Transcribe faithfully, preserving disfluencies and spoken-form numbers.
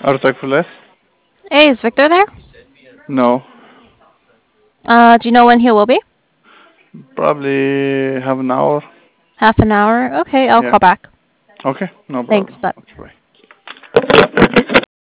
Artak Fules? Hey, is Victor there? No. Uh, do you know when he will be? Probably half an hour. Half an hour? Okay, I'll Yeah. call back. Okay, no Thanks, problem. but Okay, bye.